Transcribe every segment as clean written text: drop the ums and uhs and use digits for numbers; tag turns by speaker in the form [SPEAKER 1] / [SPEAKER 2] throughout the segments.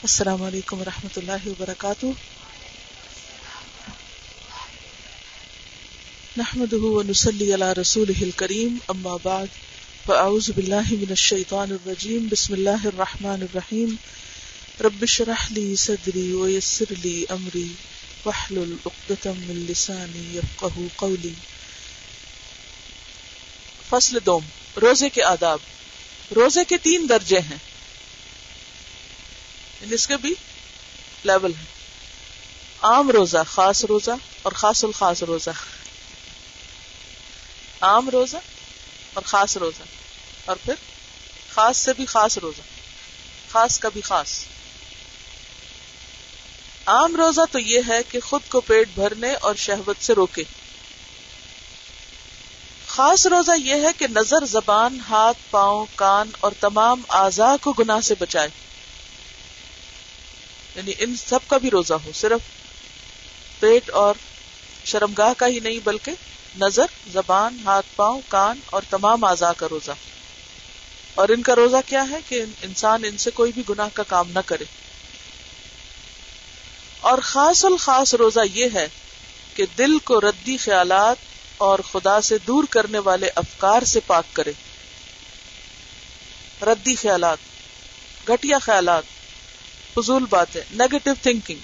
[SPEAKER 1] السلام علیکم ورحمۃ اللہ وبرکاتہ. نحمده ونصلي على رسوله الكريم اما بعد فاعوذ باللہ من الشیطان الرجیم. بسم اللہ الرحمن الرحیم. رب اشرح لي صدری ويسر لي امری واحلل عقدۃ من لسانی یفقهوا قولی. فصل دوم، روزے کے آداب. روزے کے 3 درجے ہیں، اس کے بھی لیول ہے. عام روزہ، خاص روزہ اور خاص الخاص روزہ. عام روزہ اور خاص روزہ، اور پھر خاص سے بھی خاص روزہ، خاص کا بھی خاص. عام روزہ تو یہ ہے کہ خود کو پیٹ بھرنے اور شہوت سے روکے. خاص روزہ یہ ہے کہ نظر، زبان، ہاتھ، پاؤں، کان اور تمام اعضاء کو گناہ سے بچائے. یعنی ان سب کا بھی روزہ ہو، صرف پیٹ اور شرمگاہ کا ہی نہیں بلکہ نظر، زبان، ہاتھ، پاؤں، کان اور تمام اعضاء کا روزہ. اور ان کا روزہ کیا ہے کہ انسان ان سے کوئی بھی گناہ کا کام نہ کرے. اور خاص الخاص روزہ یہ ہے کہ دل کو ردی خیالات اور خدا سے دور کرنے والے افکار سے پاک کرے. ردی خیالات، گھٹیا خیالات، فضول باتیں، نیگیٹو تھنکنگ،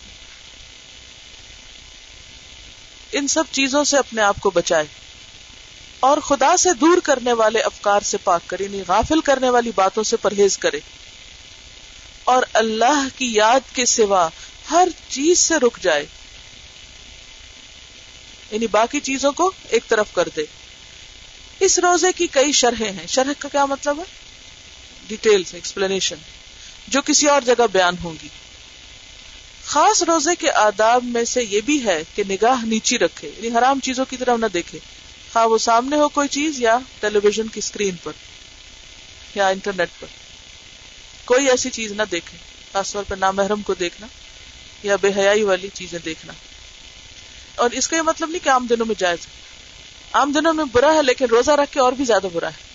[SPEAKER 1] ان سب چیزوں سے اپنے آپ کو بچائے. اور خدا سے دور کرنے والے افکار سے پاک کرے، یعنی غافل کرنے والی باتوں سے پرہیز کرے. اور اللہ کی یاد کے سوا ہر چیز سے رک جائے، یعنی باقی چیزوں کو ایک طرف کر دے. اس روزے کی کئی شرحیں ہیں. شرح کا کیا مطلب ہے؟ ڈیٹیلز، ایکسپلینیشن، جو کسی اور جگہ بیان ہوں گی. خاص روزے کے آداب میں سے یہ بھی ہے کہ نگاہ نیچی رکھے، یعنی حرام چیزوں کی طرف نہ دیکھے، خواہ وہ سامنے ہو کوئی چیز یا ٹیلی ویژن کی اسکرین پر یا انٹرنیٹ پر. کوئی ایسی چیز نہ دیکھے، خاص طور پر نامحرم کو دیکھنا یا بے حیائی والی چیزیں دیکھنا. اور اس کا یہ مطلب نہیں کہ عام دنوں میں جائز ہے. عام دنوں میں برا ہے، لیکن روزہ رکھ کے اور بھی زیادہ برا ہے.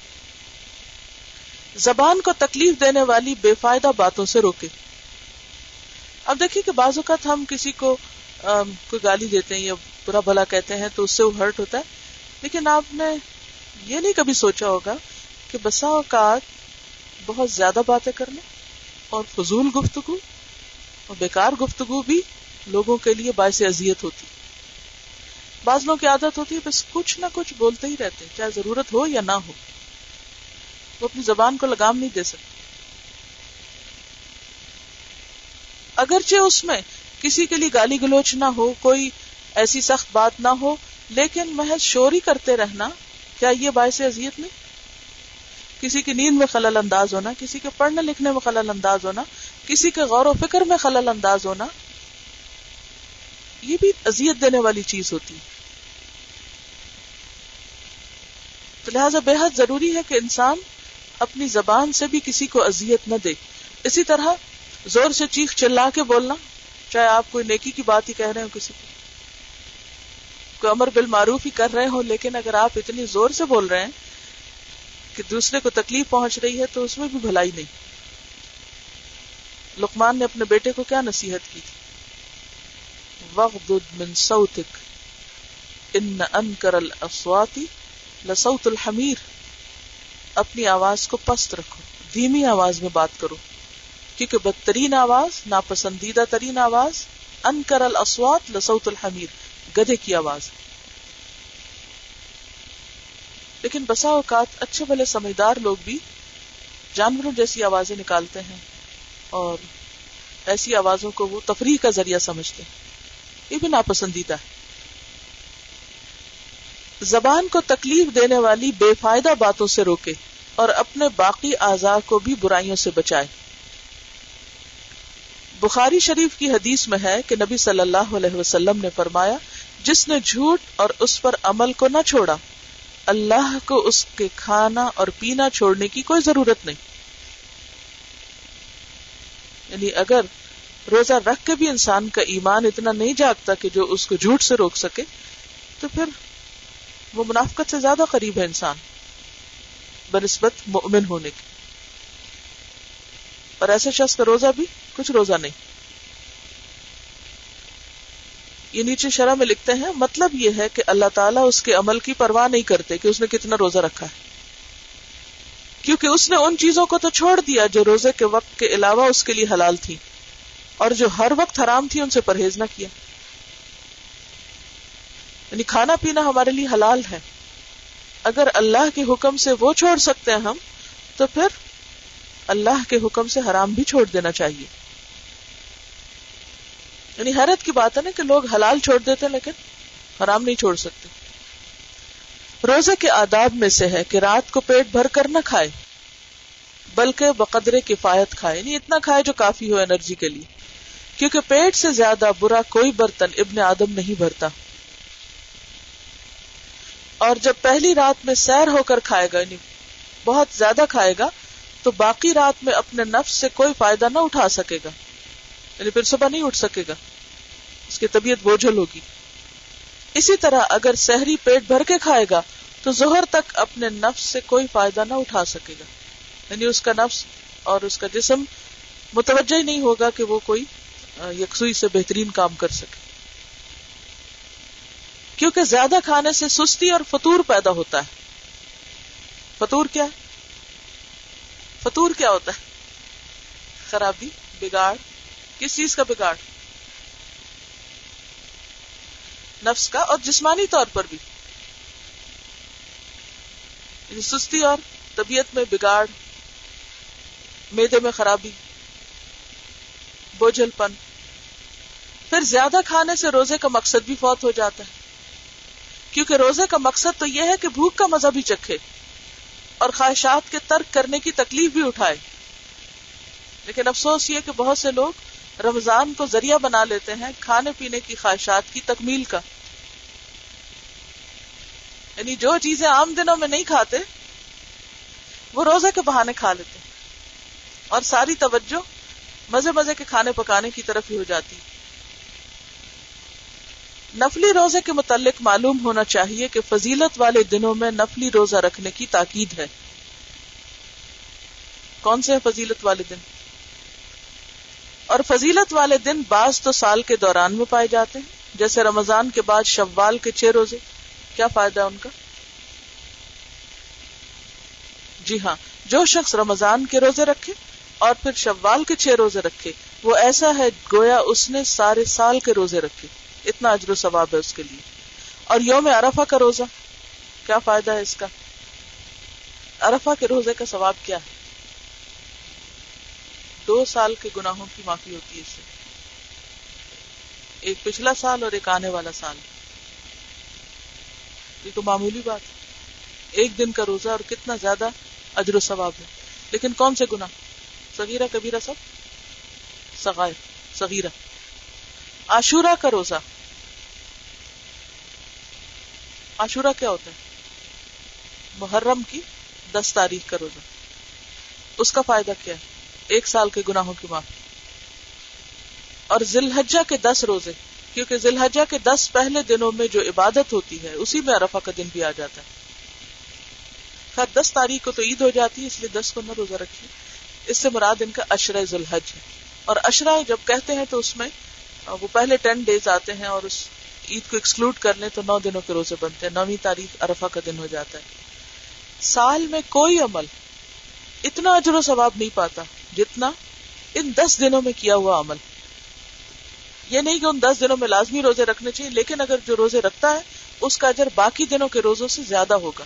[SPEAKER 1] زبان کو تکلیف دینے والی بے فائدہ باتوں سے روکے. اب دیکھیے کہ بعض اوقات ہم کسی کو کوئی گالی دیتے ہیں یا برا بھلا کہتے ہیں تو اس سے وہ ہرٹ ہوتا ہے، لیکن آپ نے یہ نہیں کبھی سوچا ہوگا کہ بسا اوقات بہت زیادہ باتیں کرنا اور فضول گفتگو اور بیکار گفتگو بھی لوگوں کے لیے باعث اذیت ہوتی. بعض لوگوں کی عادت ہوتی ہے بس کچھ نہ کچھ بولتے ہی رہتے ہیں، چاہے ضرورت ہو یا نہ ہو. وہ اپنی زبان کو لگام نہیں دے سکتے. اگرچہ اس میں کسی کے لیے گالی گلوچ نہ ہو، کوئی ایسی سخت بات نہ ہو، لیکن محض شور ہی کرتے رہنا، کیا یہ باعث اذیت نہیں؟ کسی کی نیند میں خلل انداز ہونا، کسی کے پڑھنے لکھنے میں خلل انداز ہونا، کسی کے غور و فکر میں خلل انداز ہونا، یہ بھی اذیت دینے والی چیز ہوتی ہے. تو لہٰذا بے حد ضروری ہے کہ انسان اپنی زبان سے بھی کسی کو اذیت نہ دے. اسی طرح زور سے چیخ چلا کے بولنا، چاہے آپ کوئی نیکی کی بات ہی کہہ رہے ہو، کسی کو کوئی امر بالمعروف ہی کر رہے ہو، لیکن اگر آپ اتنی زور سے بول رہے ہیں کہ دوسرے کو تکلیف پہنچ رہی ہے تو اس میں بھی بھلائی نہیں. لقمان نے اپنے بیٹے کو کیا نصیحت کی تھی؟ وَاغْضُضْ مِنْ صَوْتِكَ إِنَّ أَنْكَرَ الْأَصْوَاتِ لَصَوْتُ الْحَمِيرِ. اپنی آواز کو پست رکھو، دھیمی آواز میں بات کرو، کیونکہ بدترین آواز، ناپسندیدہ ترین آواز، انکر الاصوات لصوت الحمیر، گدھے کی آواز. لیکن بسا اوقات اچھے بھلے سمجھدار لوگ بھی جانوروں جیسی آوازیں نکالتے ہیں اور ایسی آوازوں کو وہ تفریح کا ذریعہ سمجھتے ہیں. یہ بھی ناپسندیدہ ہے. زبان کو تکلیف دینے والی بے فائدہ باتوں سے روکے اور اپنے باقی اعضاء کو بھی برائیوں سے بچائے. بخاری شریف کی حدیث میں ہے کہ نبی صلی اللہ علیہ وسلم نے فرمایا، جس نے جھوٹ اور اس پر عمل کو نہ چھوڑا، اللہ کو اس کے کھانا اور پینا چھوڑنے کی کوئی ضرورت نہیں. یعنی اگر روزہ رکھ کے بھی انسان کا ایمان اتنا نہیں جاگتا کہ جو اس کو جھوٹ سے روک سکے، تو پھر وہ منافقت سے زیادہ قریب ہے انسان بنسبت مؤمن ہونے کے. اور ایسے شخص کا روزہ بھی کچھ روزہ نہیں. یہ نیچے شرح میں لکھتے ہیں مطلب یہ ہے کہ اللہ تعالیٰ اس کے عمل کی پرواہ نہیں کرتے کہ اس نے کتنا روزہ رکھا ہے، کیونکہ اس نے ان چیزوں کو تو چھوڑ دیا جو روزے کے وقت کے علاوہ اس کے لیے حلال تھی، اور جو ہر وقت حرام تھی ان سے پرہیز نہ کیا. یعنی کھانا پینا ہمارے لیے حلال ہے، اگر اللہ کے حکم سے وہ چھوڑ سکتے ہیں ہم، تو پھر اللہ کے حکم سے حرام بھی چھوڑ دینا چاہیے. یعنی حیرت کی بات ہے نا کہ لوگ حلال چھوڑ دیتے ہیں لیکن حرام نہیں چھوڑ سکتے. روزے کے آداب میں سے ہے کہ رات کو پیٹ بھر کر نہ کھائے بلکہ بقدر کفایت کھائے، یعنی اتنا کھائے جو کافی ہو انرجی کے لیے، کیونکہ پیٹ سے زیادہ برا کوئی برتن ابن آدم نہیں بھرتا. اور جب پہلی رات میں سیر ہو کر کھائے گا، یعنی بہت زیادہ کھائے گا، تو باقی رات میں اپنے نفس سے کوئی فائدہ نہ اٹھا سکے گا، یعنی پھر صبح نہیں اٹھ سکے گا، اس کی طبیعت بوجھل ہوگی. اسی طرح اگر سحری پیٹ بھر کے کھائے گا تو ظہر تک اپنے نفس سے کوئی فائدہ نہ اٹھا سکے گا، یعنی اس کا نفس اور اس کا جسم متوجہ ہی نہیں ہوگا کہ وہ کوئی یکسوئی سے بہترین کام کر سکے. کیونکہ زیادہ کھانے سے سستی اور فطور پیدا ہوتا ہے. فطور کیا ہے؟ فطور کیا ہوتا ہے؟ خرابی، بگاڑ. کس چیز کا بگاڑ؟ نفس کا، اور جسمانی طور پر بھی، یعنی سستی اور طبیعت میں بگاڑ، معدے میں خرابی، بوجھل پن. پھر زیادہ کھانے سے روزے کا مقصد بھی فوت ہو جاتا ہے، کیونکہ روزے کا مقصد تو یہ ہے کہ بھوک کا مزہ بھی چکھے اور خواہشات کے ترک کرنے کی تکلیف بھی اٹھائے. لیکن افسوس یہ کہ بہت سے لوگ رمضان کو ذریعہ بنا لیتے ہیں کھانے پینے کی خواہشات کی تکمیل کا. یعنی جو چیزیں عام دنوں میں نہیں کھاتے وہ روزے کے بہانے کھا لیتے ہیں، اور ساری توجہ مزے مزے کے کھانے پکانے کی طرف ہی ہو جاتی. نفلی روزے کے متعلق معلوم ہونا چاہیے کہ فضیلت والے دنوں میں نفلی روزہ رکھنے کی تاکید ہے. کون سے ہیں فضیلت والے دن؟ اور فضیلت والے دن بعض تو سال کے دوران میں پائے جاتے ہیں، جیسے رمضان کے بعد شوال کے 6 روزے. کیا فائدہ ہے ان کا؟ جی ہاں، جو شخص رمضان کے روزے رکھے اور پھر شوال کے 6 روزے رکھے وہ ایسا ہے گویا اس نے سارے سال کے روزے رکھے، اتنا اجر و ثواب ہے اس کے لیے. اور یوم عرفہ کا روزہ، کیا فائدہ ہے اس کا؟ عرفہ کے روزے کا ثواب کیا ہے؟ 2 سال کے گناہوں کی معافی ہوتی ہے اس سے، ایک پچھلا سال اور ایک آنے والا سال. یہ تو معمولی بات ہے، ایک دن کا روزہ اور کتنا زیادہ اجر و ثواب ہے. لیکن کون سے گناہ؟ صغیرہ کبیرہ سب، صغائر صغیرہ. عاشورہ کا روزہ، عاشورہ کیا ہوتا ہے؟ محرم کی 10 تاریخ کا روزہ. اس کا فائدہ کیا ہے؟ 1 سال کے گناہوں کی معافی. اور ذی الحجہ کے 10 روزے، کیونکہ ذی الحجہ کے 10 پہلے دنوں میں جو عبادت ہوتی ہے اسی میں عرفہ کا دن بھی آ جاتا ہے. خیر 10 تاریخ کو تو عید ہو جاتی ہے، اس لیے 10 کو نہ روزہ رکھیے. اس سے مراد ان کا عشرہ ذی الحج ہے. اور عشرہ جب کہتے ہیں تو اس میں وہ پہلے 10 ڈیز آتے ہیں، اور اس عید کو ایکسکلوڈ کر لیں تو 9 دنوں کے روزے بنتے ہیں. 9ویں تاریخ عرفہ کا دن ہو جاتا ہے. سال میں کوئی عمل اتنا اجر و ثواب نہیں پاتا جتنا ان 10 دنوں میں کیا ہوا عمل. یہ نہیں کہ ان 10 دنوں میں لازمی روزے رکھنے چاہیے، لیکن اگر جو روزے رکھتا ہے اس کا اجر باقی دنوں کے روزوں سے زیادہ ہوگا.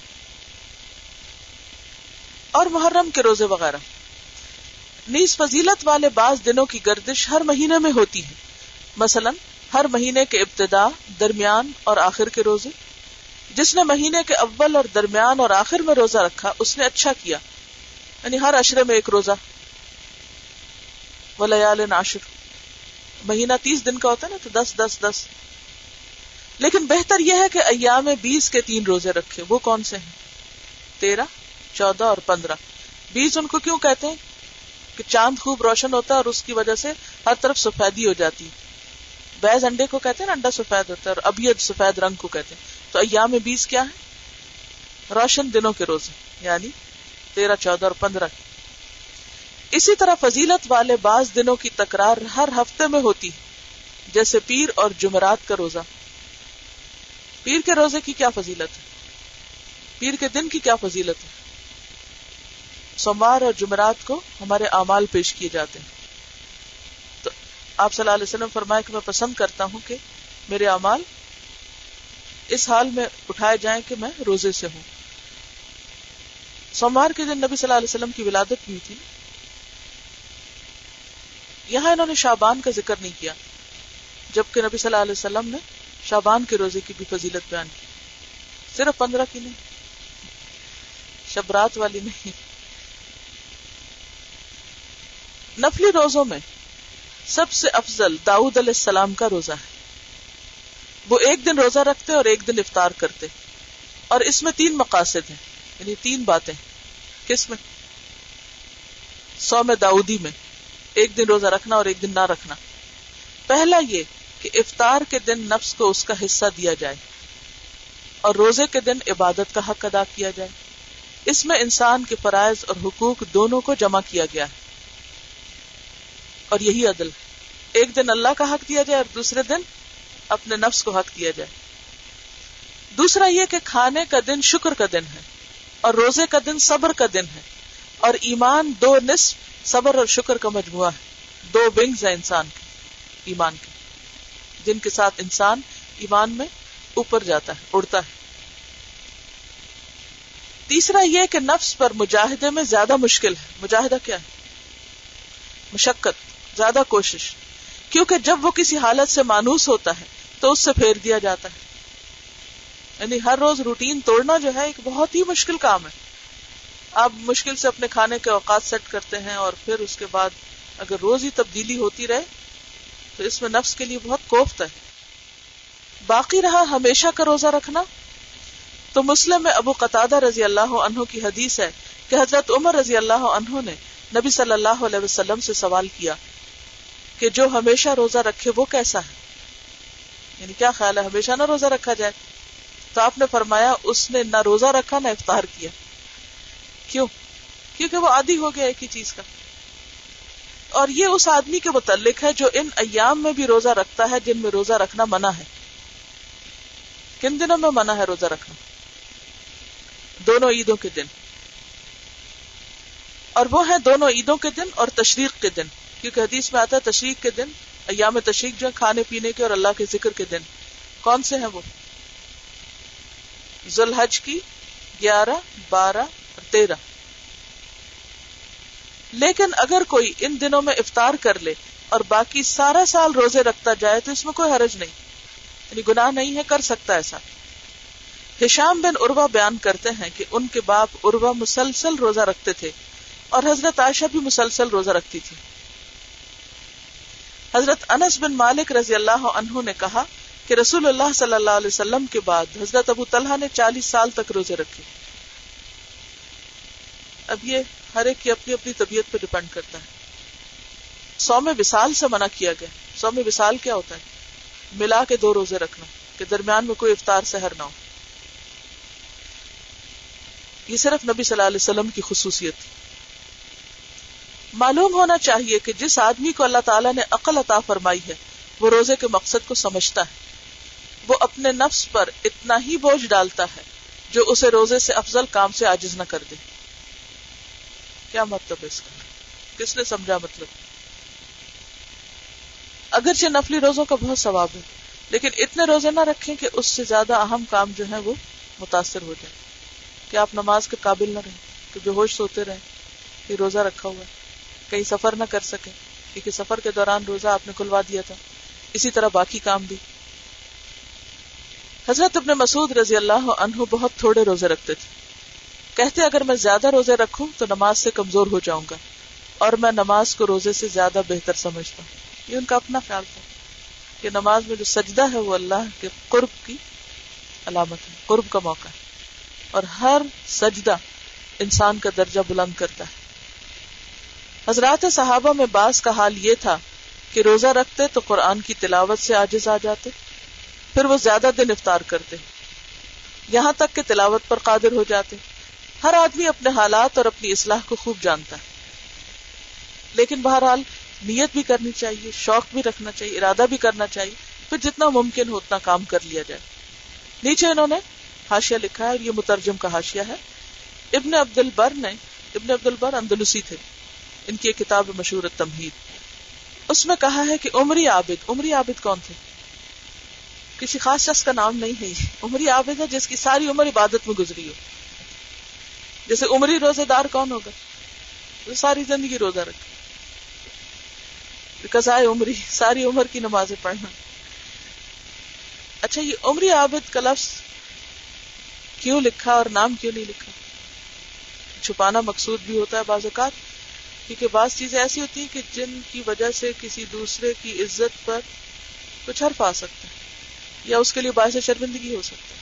[SPEAKER 1] اور محرم کے روزے وغیرہ. نیز فضیلت والے بعض دنوں کی گردش ہر مہینے میں ہوتی ہے، مثلا ہر مہینے کے ابتدا، درمیان اور آخر کے روزے. جس نے مہینے کے اول اور درمیان اور آخر میں روزہ رکھا اس نے اچھا کیا، یعنی ہر عشرے میں 1 روزہ. ولیال عشر، مہینہ 30 دن کا ہوتا ہے نا، تو 10 10 10. لیکن بہتر یہ ہے کہ ایام 20 کے 3 روزے رکھے. وہ کون سے ہیں؟ 13 14 اور 15. 20 ان کو کیوں کہتے ہیں؟ کہ چاند خوب روشن ہوتا ہے اور اس کی وجہ سے ہر طرف سفیدی ہو جاتی. بیض انڈے کو کہتے ہیں نا، انڈا سفید ہوتا ہے، اور ابیض سفید رنگ کو کہتے ہیں. تو ایام 20 کیا ہے؟ روشن دنوں کے روزے، یعنی 13 14 اور 15. اسی طرح فضیلت والے بعض دنوں کی تکرار ہر ہفتے میں ہوتی ہے، جیسے پیر اور جمعرات کا روزہ۔ پیر کے روزے کی کیا فضیلت ہے؟ پیر کے دن کی کیا فضیلت ہے؟ سوموار اور جمعرات کو ہمارے اعمال پیش کیے جاتے ہیں، تو آپ صلی اللہ علیہ وسلم فرمایا کہ میں پسند کرتا ہوں کہ میرے اعمال اس حال میں اٹھائے جائیں کہ میں روزے سے ہوں۔ سوموار کے دن نبی صلی اللہ علیہ وسلم کی ولادت بھی تھی۔ یہاں انہوں نے شعبان کا ذکر نہیں کیا، جبکہ نبی صلی اللہ علیہ وسلم نے شعبان کے روزے کی بھی فضیلت بیان کی، صرف 15 کی نہیں، شب رات والی نہیں۔ نفلی روزوں میں سب سے افضل داؤد علیہ السلام کا روزہ ہے۔ وہ ایک دن روزہ رکھتے اور ایک دن افطار کرتے، اور اس میں 3 مقاصد ہیں، یعنی 3 باتیں۔ کس میں؟ صوم داؤدی میں، ایک دن روزہ رکھنا اور ایک دن نہ رکھنا۔ پہلا یہ کہ افطار کے دن نفس کو اس کا حصہ دیا جائے، اور روزے کے دن عبادت کا حق ادا کیا جائے۔ اس میں انسان کے فرائض اور حقوق دونوں کو جمع کیا گیا ہے، اور یہی عدل ہے۔ ایک دن اللہ کا حق دیا جائے اور دوسرے دن اپنے نفس کو حق دیا جائے۔ دوسرا یہ کہ کھانے کا دن شکر کا دن ہے، اور روزے کا دن صبر کا دن ہے، اور ایمان 2 نصف صبر اور شکر کا مجموعہ ہے۔ 2 ونگز ہیں انسان کے، ایمان کے، جن کے ساتھ انسان ایمان میں اوپر جاتا ہے، اڑتا ہے۔ تیسرا یہ کہ نفس پر مجاہدے میں زیادہ مشکل ہے۔ مجاہدہ کیا ہے؟ مشقت، زیادہ کوشش، کیونکہ جب وہ کسی حالت سے مانوس ہوتا ہے تو اس سے پھیر دیا جاتا ہے۔ یعنی ہر روز روٹین توڑنا جو ہے ایک بہت ہی مشکل کام ہے۔ آپ مشکل سے اپنے کھانے کے اوقات سیٹ کرتے ہیں، اور پھر اس کے بعد اگر روز ہی تبدیلی ہوتی رہے تو اس میں نفس کے لیے بہت کوفت ہے۔ باقی رہا ہمیشہ کا روزہ رکھنا، تو مسلم میں ابو قتادہ رضی اللہ عنہ کی حدیث ہے کہ حضرت عمر رضی اللہ عنہ نے نبی صلی اللہ علیہ وسلم سے سوال کیا کہ جو ہمیشہ روزہ رکھے وہ کیسا ہے؟ یعنی کیا خیال ہے، ہمیشہ نہ روزہ رکھا جائے؟ تو آپ نے فرمایا اس نے نہ روزہ رکھا نہ افطار کیا۔ کیوں؟ کیونکہ وہ عادی ہو گیا ایک ہی چیز کا۔ اور یہ اس آدمی کے متعلق ہے جو ان ایام میں بھی روزہ رکھتا ہے جن میں روزہ رکھنا منع ہے۔ کن دنوں میں منع ہے روزہ رکھنا؟ دونوں عیدوں کے دن، اور وہ ہیں دونوں عیدوں کے دن اور تشریق کے دن، کیونکہ حدیث میں آتا ہے تشریق کے دن، ایام تشریق جو ہے کھانے پینے کے اور اللہ کے ذکر کے دن۔ کون سے ہیں وہ؟ ذو الحج کی 11، 12 اور 13۔ لیکن اگر کوئی ان دنوں میں افطار کر لے اور باقی سارا سال روزے رکھتا جائے تو اس میں کوئی حرج نہیں، یعنی گناہ نہیں ہے، کر سکتا ایسا۔ ہشام بن عروہ بیان کرتے ہیں کہ ان کے باپ عروہ مسلسل روزہ رکھتے تھے، اور حضرت عائشہ بھی مسلسل روزہ رکھتی تھی۔ حضرت انس بن مالک رضی اللہ عنہ نے کہا کہ رسول اللہ صلی اللہ علیہ وسلم کے بعد حضرت ابو طلحہ نے 40 سال تک روزے رکھے۔ اب یہ ہر ایک کی اپنی اپنی طبیعت پہ ڈیپینڈ کرتا ہے۔ صوم وصال سے منع کیا گیا۔ صوم وصال کیا ہوتا ہے؟ ملا کے 2 روزے رکھنا کہ درمیان میں کوئی افطار سحر نہ ہو۔ یہ صرف نبی صلی اللہ علیہ وسلم کی خصوصیت تھی۔ معلوم ہونا چاہیے کہ جس آدمی کو اللہ تعالیٰ نے عقل عطا فرمائی ہے وہ روزے کے مقصد کو سمجھتا ہے، وہ اپنے نفس پر اتنا ہی بوجھ ڈالتا ہے جو اسے روزے سے افضل کام سے عاجز نہ کر دے۔ کیا مطلب ہے اس کا؟ کس نے سمجھا مطلب؟ اگرچہ نفلی روزوں کا بہت ثواب ہے، لیکن اتنے روزے نہ رکھیں کہ اس سے زیادہ اہم کام جو ہے وہ متاثر ہو جائے، کہ آپ نماز کے قابل نہ رہیں، کہ بے ہوش سوتے رہیں کہ روزہ رکھا ہوا ہے، کہیں سفر نہ کر سکیں کیونکہ سفر کے دوران روزہ آپ نے کھلوا دیا تھا، اسی طرح باقی کام بھی۔ حضرت ابن مسعود رضی اللہ عنہ بہت تھوڑے روزے رکھتے تھے، کہتے اگر میں زیادہ روزے رکھوں تو نماز سے کمزور ہو جاؤں گا، اور میں نماز کو روزے سے زیادہ بہتر سمجھتا ہوں۔ یہ ان کا اپنا خیال تھا کہ نماز میں جو سجدہ ہے وہ اللہ کے قرب کی علامت ہے، قرب کا موقع ہے، اور ہر سجدہ انسان کا درجہ بلند کرتا ہے۔ حضرات صحابہ میں بعض کا حال یہ تھا کہ روزہ رکھتے تو قرآن کی تلاوت سے عاجز آ جاتے، پھر وہ زیادہ دن افطار کرتے، یہاں تک کہ تلاوت پر قادر ہو جاتے۔ ہر آدمی اپنے حالات اور اپنی اصلاح کو خوب جانتا ہے۔ لیکن بہرحال نیت بھی کرنی چاہیے، شوق بھی رکھنا چاہیے، ارادہ بھی کرنا چاہیے، پھر جتنا ممکن ہو اتنا کام کر لیا جائے. نیچے انہوں نے حاشیہ لکھا ہے اور یہ مترجم کا حاشیہ ہے. ابن عبد البر اندلسی تھے، ان کی ایک کتاب مشہور التمہید، اس میں کہا ہے کہ عمری عابد کون تھے؟ کسی خاص شخص کا نام نہیں ہے. عمری عابد ہے جس کی ساری عمر عبادت میں گزری ہو. جیسے عمری روزے دار کون ہوگا؟ جو ساری زندگی روزہ رکھے. قضائے عمری، ساری عمر کی نمازیں پڑھنا. اچھا، یہ عمری عابد کا لفظ کیوں لکھا اور نام کیوں نہیں لکھا؟ چھپانا مقصود بھی ہوتا ہے بعض اوقات، کیونکہ بعض چیزیں ایسی ہوتی ہیں کہ جن کی وجہ سے کسی دوسرے کی عزت پر کچھ حرف آ سکتا ہے، یا اس کے لیے باعث شرمندگی ہو سکتا ہے،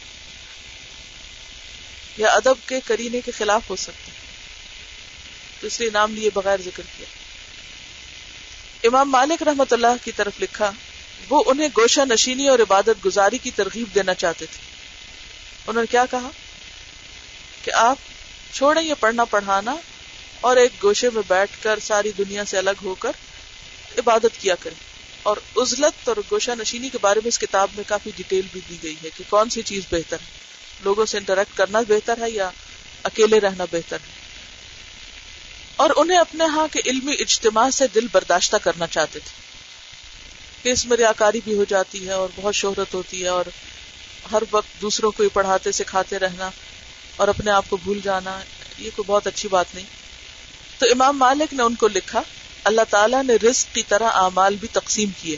[SPEAKER 1] یا ادب کے کرینے کے خلاف ہو سکتا ہے، تو اس لیے نام لیے بغیر ذکر کیا. امام مالک رحمۃ اللہ کی طرف لکھا، وہ انہیں گوشہ نشینی اور عبادت گزاری کی ترغیب دینا چاہتے تھے. انہوں نے کیا کہا کہ آپ چھوڑیں یہ پڑھنا پڑھانا اور ایک گوشے میں بیٹھ کر ساری دنیا سے الگ ہو کر عبادت کیا کریں. اور عزلت اور گوشہ نشینی کے بارے میں اس کتاب میں کافی ڈیٹیل بھی دی گئی ہے کہ کون سی چیز بہتر ہے، لوگوں سے انٹریکٹ کرنا بہتر ہے یا اکیلے رہنا بہتر ہے. اور انہیں اپنے ہاں کے علمی اجتماع سے دل برداشتہ کرنا چاہتے تھے کہ اس میں ریاکاری بھی ہو جاتی ہے اور بہت شہرت ہوتی ہے، اور ہر وقت دوسروں کو ہی پڑھاتے سکھاتے رہنا اور اپنے آپ کو بھول جانا، یہ کوئی بہت اچھی بات نہیں. تو امام مالک نے ان کو لکھا، اللہ تعالیٰ نے رزق کی طرح اعمال بھی تقسیم کیے.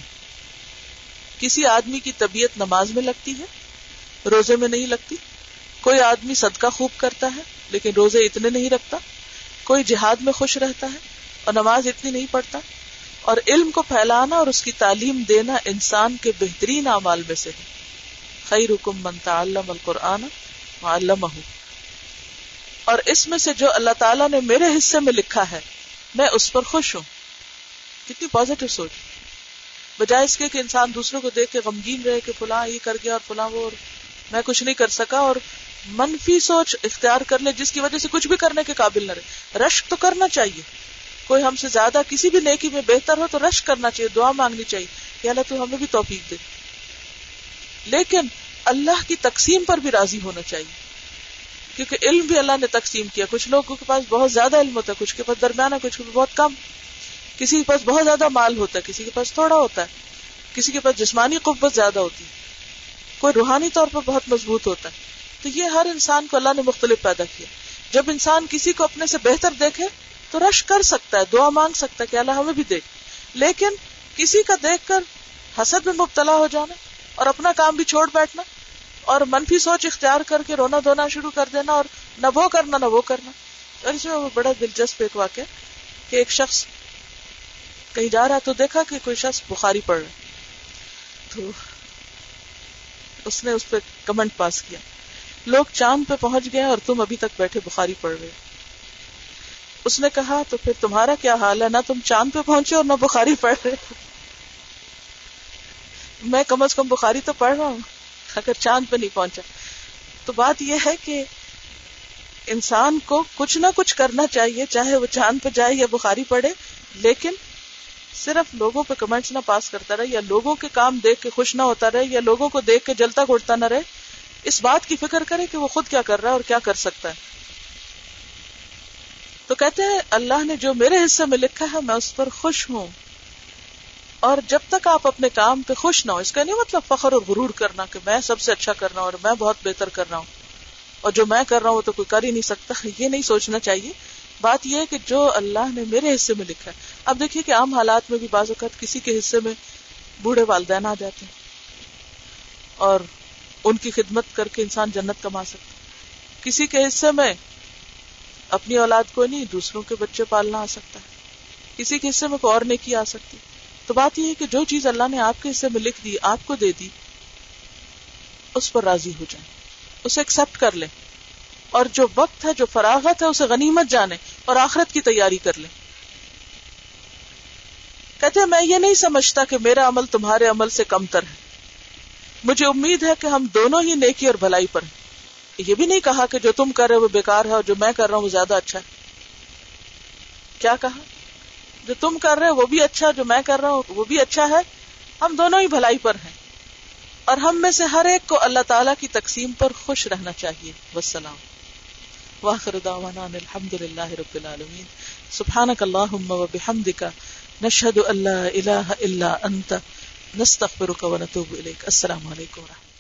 [SPEAKER 1] کسی آدمی کی طبیعت نماز میں لگتی ہے، روزے میں نہیں لگتی. کوئی آدمی صدقہ خوب کرتا ہے لیکن روزے اتنے نہیں رکھتا. کوئی جہاد میں خوش رہتا ہے اور نماز اتنی نہیں پڑھتا. اور علم کو پھیلانا اور اس کی تعلیم دینا انسان کے بہترین اعمال میں سے ہے. خیرکم من تعلم القرآن وعلمہ. اور اس میں سے جو اللہ تعالیٰ نے میرے حصے میں لکھا ہے میں اس پر خوش ہوں. کتنی پازیٹو سوچ، بجائے اس کے کہ انسان دوسروں کو دیکھ کے غمگین رہے کہ فلاں یہ کر گیا اور فلاں وہ، اور میں کچھ نہیں کر سکا، اور منفی سوچ اختیار کر لے جس کی وجہ سے کچھ بھی کرنے کے قابل نہ رہے. رشک تو کرنا چاہیے، کوئی ہم سے زیادہ کسی بھی نیکی میں بہتر ہو تو رشک کرنا چاہیے، دعا مانگنی چاہیے کہ اللہ تو ہمیں بھی توفیق دے. لیکن اللہ کی تقسیم پر بھی راضی ہونا چاہیے، کیونکہ علم بھی اللہ نے تقسیم کیا. کچھ لوگوں کے پاس بہت زیادہ علم ہوتا ہے، کچھ کے پاس درمیانہ، کچھ کے پاس بہت کم. کسی کے پاس بہت زیادہ مال ہوتا ہے، کسی کے پاس تھوڑا ہوتا ہے. کسی کے پاس جسمانی قوت زیادہ ہوتی ہے، کوئی روحانی طور پر بہت مضبوط ہوتا ہے. تو یہ ہر انسان کو اللہ نے مختلف پیدا کیا. جب انسان کسی کو اپنے سے بہتر دیکھے تو رشک کر سکتا ہے، دعا مانگ سکتا ہے کہ اللہ ہمیں بھی دے. لیکن کسی کا دیکھ کر حسد میں مبتلا ہو جانا اور اپنا کام بھی چھوڑ بیٹھنا اور منفی سوچ اختیار کر کے رونا دھونا شروع کر دینا اور نہ وہ کرنا نہ وہ کرنا. اور اس میں بڑا دلچسپ ایک واقعہ کہ ایک شخص کہیں جا رہا تو دیکھا کہ کوئی شخص بخاری پڑھ رہا، تو اس نے اس پہ کمنٹ پاس کیا، لوگ چاند پہ پہنچ گئے اور تم ابھی تک بیٹھے بخاری پڑھ رہے. اس نے کہا تو پھر تمہارا کیا حال ہے، نہ تم چاند پہ پہنچے اور نہ بخاری پڑھ رہے. میں کم از کم بخاری تو پڑھ رہا ہوں اگر چاند پہ نہیں پہنچا. تو بات یہ ہے کہ انسان کو کچھ نہ کچھ کرنا چاہیے، چاہے وہ چاند پہ جائے یا بخاری پڑھے، لیکن صرف لوگوں پہ کمنٹس نہ پاس کرتا رہے، یا لوگوں کے کام دیکھ کے خوش نہ ہوتا رہے، یا لوگوں کو دیکھ کے جلتا گھٹتا نہ رہے. اس بات کی فکر کرے کہ وہ خود کیا کر رہا ہے اور کیا کر سکتا ہے. تو کہتے ہیں اللہ نے جو میرے حصے میں لکھا ہے میں اس پر خوش ہوں. اور جب تک آپ اپنے کام پہ خوش نہ ہو، اس کا نہیں مطلب فخر اور غرور کرنا کہ میں سب سے اچھا کر رہا ہوں اور میں بہت بہتر کر رہا ہوں اور جو میں کر رہا ہوں وہ تو کوئی کر ہی نہیں سکتا، یہ نہیں سوچنا چاہیے. بات یہ ہے کہ جو اللہ نے میرے حصے میں لکھا ہے. اب دیکھیے کہ عام حالات میں بھی بعض اوقات کسی کے حصے میں بوڑھے والدین آ جاتے ہیں اور ان کی خدمت کر کے انسان جنت کما سکتا ہے. کسی کے حصے میں اپنی اولاد کو نہیں دوسروں کے بچے پالنا آ سکتا ہے. کسی کے حصے میں کوئی اور نیکی آ سکتی. تو بات یہ ہے کہ جو چیز اللہ نے آپ کے حصے میں لکھ دی، آپ کو دے دی، اس پر راضی ہو جائیں، اسے ایکسپٹ کر لیں، اور جو وقت ہے، جو فراغت ہے، اسے غنیمت جانیں اور آخرت کی تیاری کر لیں. کہتے ہیں میں یہ نہیں سمجھتا کہ میرا عمل تمہارے عمل سے کم تر ہے. مجھے امید ہے کہ ہم دونوں ہی نیکی اور بھلائی پر ہیں. یہ بھی نہیں کہا کہ جو تم کر رہے ہو وہ بیکار ہے اور جو میں کر رہا ہوں وہ زیادہ اچھا ہے. کیا کہا جو تم کر رہے ہو وہ بھی اچھا، جو میں کر رہا ہوں وہ بھی اچھا ہے، ہم دونوں ہی بھلائی پر ہیں، اور ہم میں سے ہر ایک کو اللہ تعالیٰ کی تقسیم پر خوش رہنا چاہیے. والسلام. وآخر دعوانا ان الحمد للہ رب العالمین. سبحانک اللہم وبحمدک، نشہد ان لا الہ الا انت، نستغفرک ونتوب الیک. السلام علیکم ورحمۃ اللہ.